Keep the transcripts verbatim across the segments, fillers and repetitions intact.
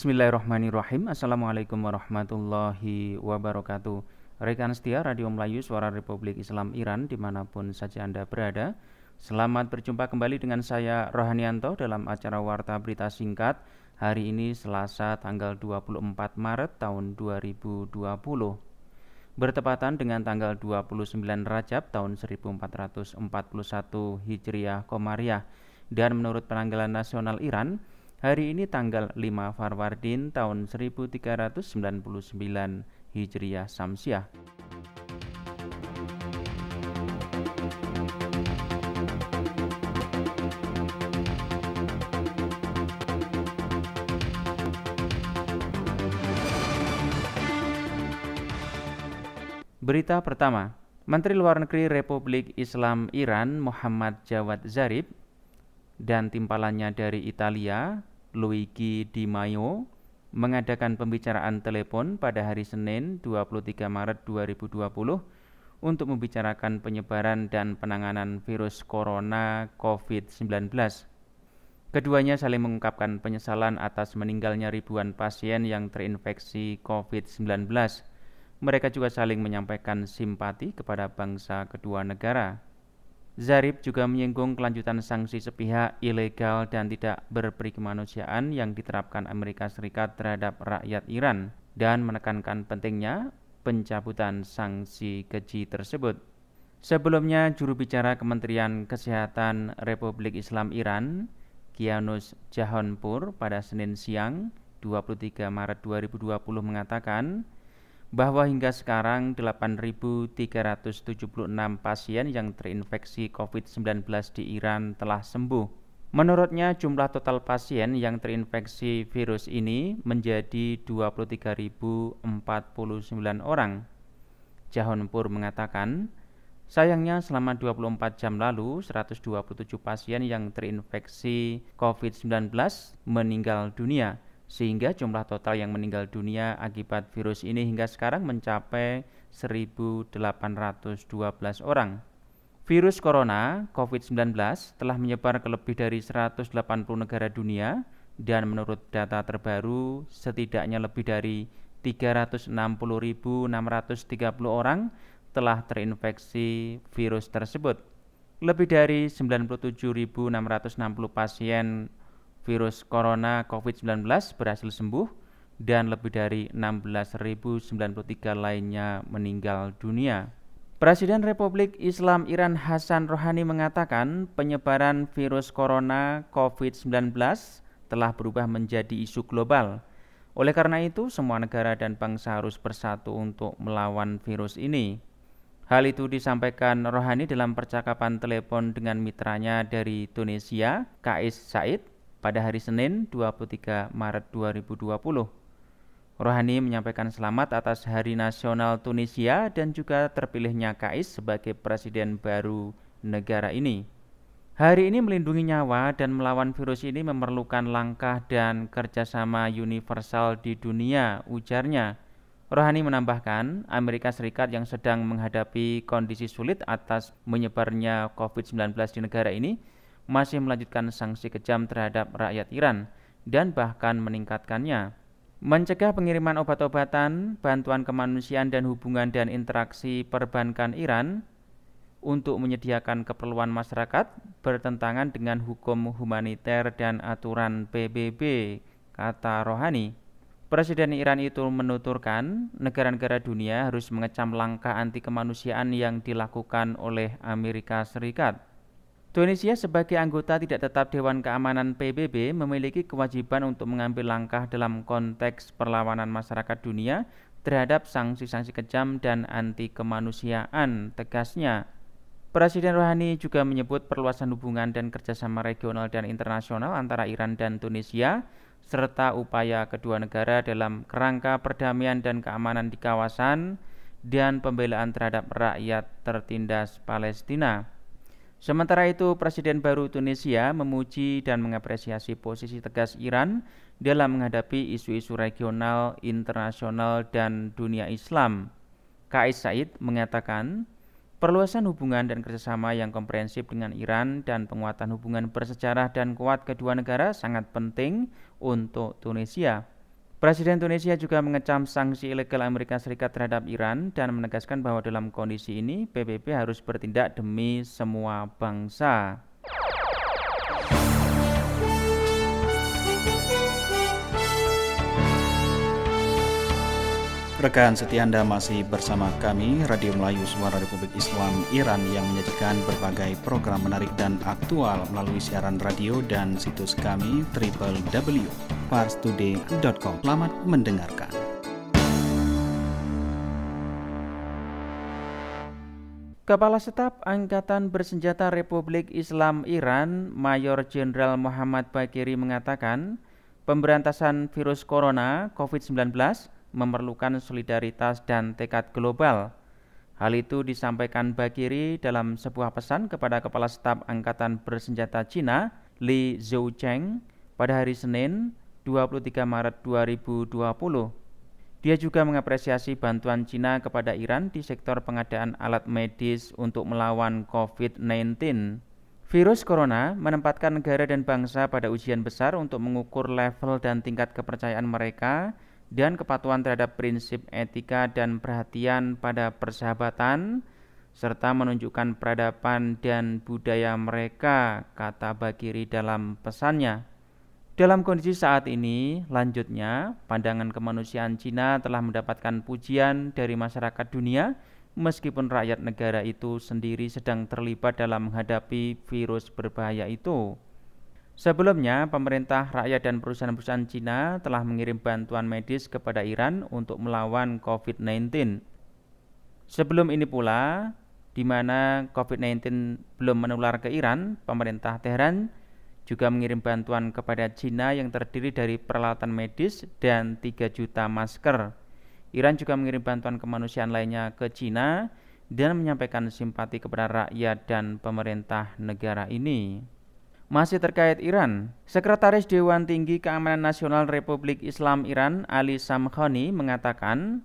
Bismillahirrahmanirrahim. Assalamualaikum warahmatullahi wabarakatuh. Rekan setia Radio Melayu Suara Republik Islam Iran dimanapun saja Anda berada, selamat berjumpa kembali dengan saya Rohanianto dalam acara Warta Berita Singkat hari ini Selasa tanggal dua puluh empat Maret tahun dua ribu dua puluh, bertepatan dengan tanggal dua puluh sembilan Rajab tahun seribu empat ratus empat puluh satu Hijriah Komariah. Dan menurut penanggalan nasional Iran, hari ini tanggal lima Farwardin tahun seribu tiga ratus sembilan puluh sembilan Hijriah Samsiah. Berita pertama, Menteri Luar Negeri Republik Islam Iran Muhammad Jawad Zarif dan timpalannya dari Italia, Luigi Di Maio, mengadakan pembicaraan telepon pada hari Senin dua puluh tiga Maret dua ribu dua puluh untuk membicarakan penyebaran dan penanganan virus corona covid sembilan belas. Keduanya saling mengungkapkan penyesalan atas meninggalnya ribuan pasien yang terinfeksi covid sembilan belas. Mereka juga saling menyampaikan simpati kepada bangsa kedua negara. Zarif juga menyinggung kelanjutan sanksi sepihak, ilegal, dan tidak berperi kemanusiaan yang diterapkan Amerika Serikat terhadap rakyat Iran dan menekankan pentingnya pencabutan sanksi keji tersebut. Sebelumnya, juru bicara Kementerian Kesehatan Republik Islam Iran, Kianus Jahonpur, pada Senin siang dua puluh tiga Maret dua ribu dua puluh mengatakan bahwa hingga sekarang delapan ribu tiga ratus tujuh puluh enam pasien yang terinfeksi covid sembilan belas di Iran telah sembuh. Menurutnya, jumlah total pasien yang terinfeksi virus ini menjadi dua puluh tiga ribu empat puluh sembilan orang. Jahonpur mengatakan, sayangnya selama dua puluh empat jam lalu, seratus dua puluh tujuh pasien yang terinfeksi covid sembilan belas meninggal dunia, sehingga jumlah total yang meninggal dunia akibat virus ini hingga sekarang mencapai seribu delapan ratus dua belas orang. Virus corona covid sembilan belas telah menyebar ke lebih dari seratus delapan puluh negara dunia dan menurut data terbaru setidaknya lebih dari tiga ratus enam puluh ribu enam ratus tiga puluh orang telah terinfeksi virus tersebut. Lebih dari sembilan puluh tujuh ribu enam ratus enam puluh pasien virus corona covid sembilan belas berhasil sembuh dan lebih dari enam belas ribu sembilan puluh tiga lainnya meninggal dunia. Presiden Republik Islam Iran Hasan Rohani mengatakan penyebaran virus corona covid sembilan belas telah berubah menjadi isu global. Oleh karena itu, semua negara dan bangsa harus bersatu untuk melawan virus ini. Hal itu disampaikan Rohani dalam percakapan telepon dengan mitranya dari Tunisia, Kais Saied, pada hari Senin dua puluh tiga Maret dua ribu dua puluh. Rohani menyampaikan selamat atas Hari Nasional Tunisia dan juga terpilihnya Kais sebagai presiden baru negara ini. Hari ini melindungi nyawa dan melawan virus ini memerlukan langkah dan kerjasama universal di dunia, ujarnya. Rohani menambahkan, Amerika Serikat yang sedang menghadapi kondisi sulit atas menyebarnya covid sembilan belas di negara ini masih melanjutkan sanksi kejam terhadap rakyat Iran dan bahkan meningkatkannya. Mencegah pengiriman obat-obatan, bantuan kemanusiaan dan hubungan dan interaksi perbankan Iran untuk menyediakan keperluan masyarakat bertentangan dengan hukum humaniter dan aturan P B B, kata Rohani. Presiden Iran itu menuturkan negara-negara dunia harus mengecam langkah anti kemanusiaan yang dilakukan oleh Amerika Serikat. Tunisia sebagai anggota tidak tetap Dewan Keamanan P B B memiliki kewajiban untuk mengambil langkah dalam konteks perlawanan masyarakat dunia terhadap sanksi-sanksi kejam dan anti kemanusiaan, tegasnya. Presiden Rohani juga menyebut perluasan hubungan dan kerjasama regional dan internasional antara Iran dan Tunisia, serta upaya kedua negara dalam kerangka perdamaian dan keamanan di kawasan dan pembelaan terhadap rakyat tertindas Palestina. Sementara itu, Presiden baru Tunisia memuji dan mengapresiasi posisi tegas Iran dalam menghadapi isu-isu regional, internasional, dan dunia Islam. Kais Saied mengatakan, perluasan hubungan dan kerjasama yang komprehensif dengan Iran dan penguatan hubungan bersejarah dan kuat kedua negara sangat penting untuk Tunisia. Presiden Tunisia juga mengecam sanksi ilegal Amerika Serikat terhadap Iran dan menegaskan bahwa dalam kondisi ini P B B harus bertindak demi semua bangsa. Rekan setia Anda masih bersama kami, Radio Melayu Suara Republik Islam Iran yang menyajikan berbagai program menarik dan aktual melalui siaran radio dan situs kami w w w titik pars today titik com. Selamat mendengarkan. Kepala Staf Angkatan Bersenjata Republik Islam Iran, Mayor Jenderal Muhammad Baqiri mengatakan, pemberantasan virus corona covid sembilan belas memerlukan solidaritas dan tekad global. Hal itu disampaikan Baqiri dalam sebuah pesan kepada Kepala Staf Angkatan Bersenjata Cina, Li Zhoucheng, pada hari Senin, dua puluh tiga Maret dua ribu dua puluh. Dia juga mengapresiasi bantuan Cina kepada Iran di sektor pengadaan alat medis untuk melawan covid sembilan belas. Virus corona menempatkan negara dan bangsa pada ujian besar untuk mengukur level dan tingkat kepercayaan mereka dan kepatuhan terhadap prinsip etika dan perhatian pada persahabatan, serta menunjukkan peradaban dan budaya mereka, kata Baqiri dalam pesannya. Dalam kondisi saat ini, lanjutnya, pandangan kemanusiaan Cina telah mendapatkan pujian dari masyarakat dunia, meskipun rakyat negara itu sendiri sedang terlibat dalam menghadapi virus berbahaya itu. Sebelumnya, pemerintah, rakyat, dan perusahaan-perusahaan Cina telah mengirim bantuan medis kepada Iran untuk melawan covid sembilan belas. Sebelum ini pula, di mana covid sembilan belas belum menular ke Iran, pemerintah Teheran juga mengirim bantuan kepada Cina yang terdiri dari peralatan medis dan tiga juta masker. Iran juga mengirim bantuan kemanusiaan lainnya ke Cina dan menyampaikan simpati kepada rakyat dan pemerintah negara ini. Masih terkait Iran, Sekretaris Dewan Tinggi Keamanan Nasional Republik Islam Iran, Ali Samkhani, mengatakan,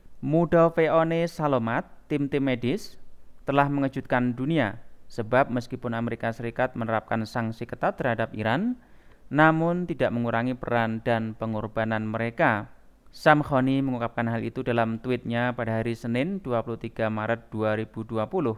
Mudofeone Salomat, tim-tim medis, telah mengejutkan dunia, sebab meskipun Amerika Serikat menerapkan sanksi ketat terhadap Iran, namun tidak mengurangi peran dan pengorbanan mereka. Samkhani mengungkapkan hal itu dalam tweetnya pada hari Senin dua puluh tiga Maret dua ribu dua puluh.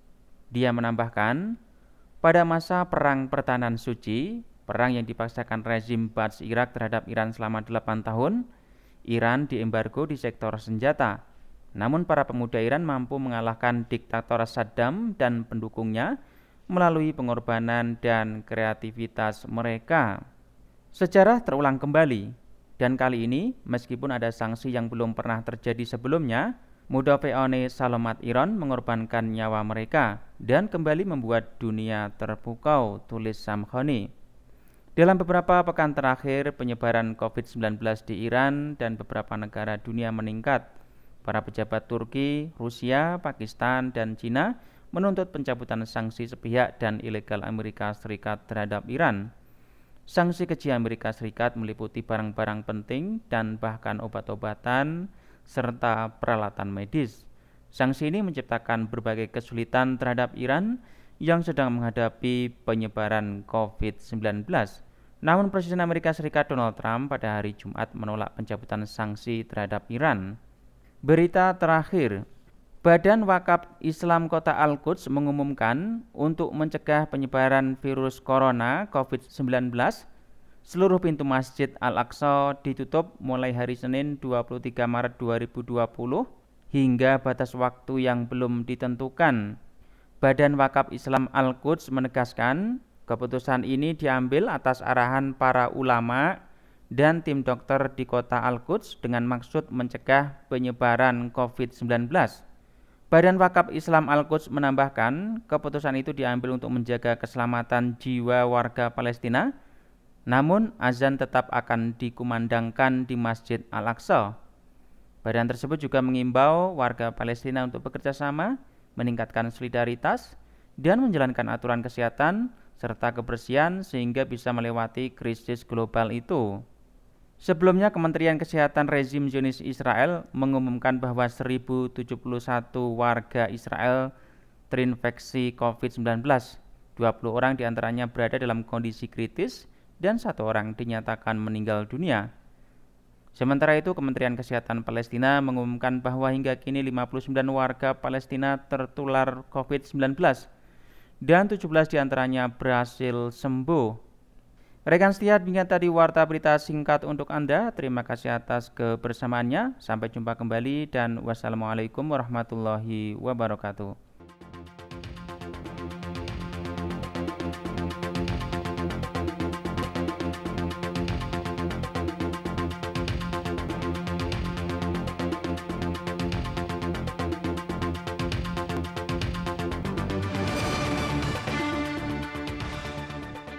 Dia menambahkan, pada masa Perang Pertahanan Suci, perang yang dipaksakan rezim Ba'ath Irak terhadap Iran selama delapan tahun, Iran diembargo di sektor senjata. Namun para pemuda Iran mampu mengalahkan diktator Saddam dan pendukungnya melalui pengorbanan dan kreativitas mereka. Sejarah terulang kembali, dan kali ini meskipun ada sanksi yang belum pernah terjadi sebelumnya, Mudofeone Salomat Iran mengorbankan nyawa mereka dan kembali membuat dunia terpukau, tulis Samkhani. Dalam beberapa pekan terakhir, penyebaran covid sembilan belas di Iran dan beberapa negara dunia meningkat. Para pejabat Turki, Rusia, Pakistan, dan Cina menuntut pencabutan sanksi sepihak dan ilegal Amerika Serikat terhadap Iran. Sanksi keji Amerika Serikat meliputi barang-barang penting dan bahkan obat-obatan serta peralatan medis. Sanksi ini menciptakan berbagai kesulitan terhadap Iran yang sedang menghadapi penyebaran covid sembilan belas. Namun Presiden Amerika Serikat Donald Trump pada hari Jumat menolak pencabutan sanksi terhadap Iran. Berita terakhir, Badan Wakaf Islam Kota Al-Quds mengumumkan untuk mencegah penyebaran virus corona covid sembilan belas, seluruh pintu Masjid Al-Aqsa ditutup mulai hari Senin dua puluh tiga Maret dua ribu dua puluh hingga batas waktu yang belum ditentukan. Badan Wakaf Islam Al-Quds menegaskan, keputusan ini diambil atas arahan para ulama dan tim dokter di kota Al-Quds dengan maksud mencegah penyebaran covid sembilan belas. Badan Wakaf Islam Al-Quds menambahkan, keputusan itu diambil untuk menjaga keselamatan jiwa warga Palestina, namun azan tetap akan dikumandangkan di Masjid Al-Aqsa. Badan tersebut juga mengimbau warga Palestina untuk bekerja sama, meningkatkan solidaritas, dan menjalankan aturan kesehatan serta kebersihan sehingga bisa melewati krisis global itu. Sebelumnya, Kementerian Kesehatan rezim Zionis Israel mengumumkan bahwa seribu tujuh puluh satu warga Israel terinfeksi covid sembilan belas. dua puluh orang diantaranya berada dalam kondisi kritis dan satu orang dinyatakan meninggal dunia. Sementara itu, Kementerian Kesehatan Palestina mengumumkan bahwa hingga kini lima puluh sembilan warga Palestina tertular covid sembilan belas dan tujuh belas diantaranya berhasil sembuh. Rekan setia, demikian tadi warta berita singkat untuk Anda. Terima kasih atas kebersamaannya. Sampai jumpa kembali dan wassalamualaikum warahmatullahi wabarakatuh.